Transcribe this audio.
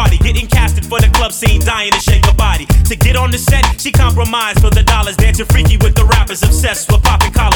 party, getting casted for the club scene, dying to shake her body. To get on the set, she compromised for the dollars, dancing freaky with the rappers, obsessed with popping collars.